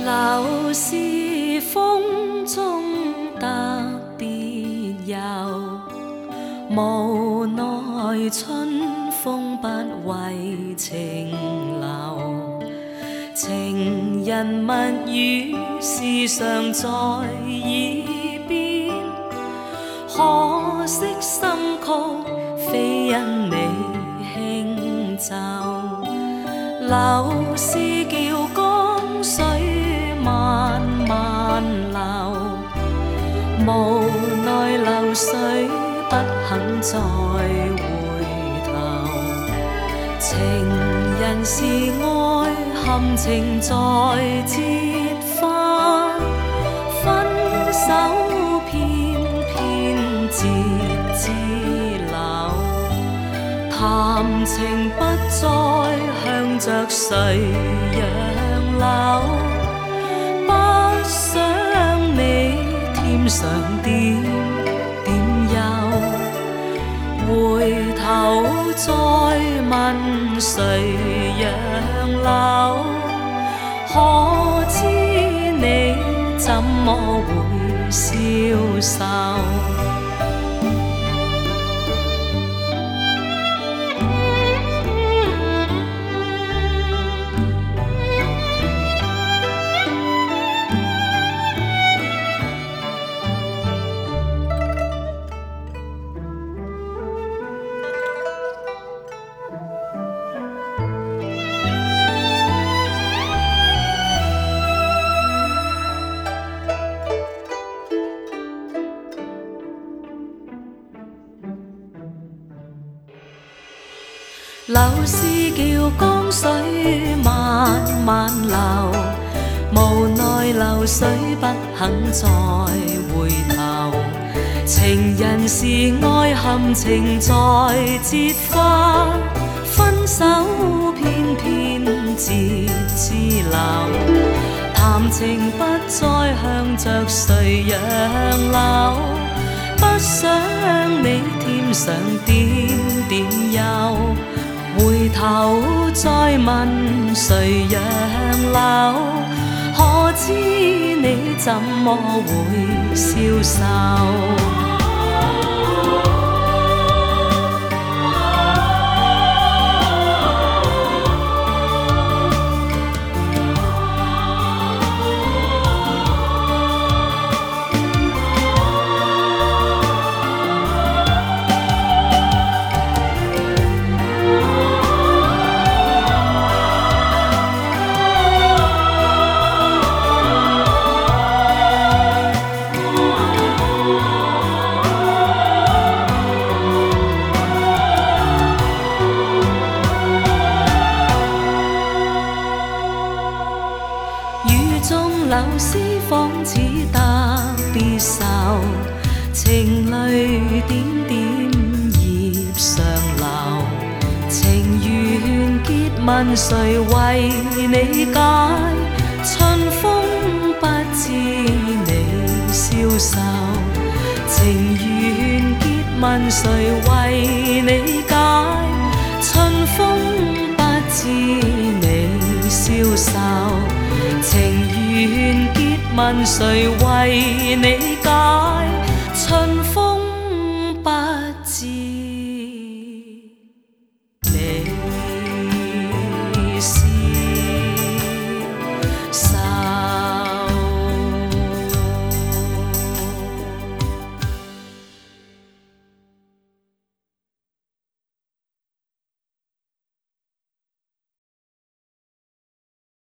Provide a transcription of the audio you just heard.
旧是风中特别柔，无奈春风不为情留。情人蜜语时常在耳边，可惜心曲非因你轻奏。流是叫江水慢慢流，无奈流水不肯再回头。情人是爱含情在折花，分手偏偏折枝柳。談情不再向着誰讓流，不想你添上點點憂。回頭再問誰讓流，可知你怎麼會消瘦？流是叫江水慢慢流，無奈流水不肯再回頭。情人是愛含情在折花，分手偏偏折枝柳。談情不再向着誰讓流，不想你添上點點憂。回頭再問誰讓流，可知你怎麼會消瘦？流絲仿似特別愁，情淚點點葉上流。情緣結問誰為你解？春風不知你消瘦。情緣結問誰為你解？春風不知你消瘦。情緣結問誰為你解？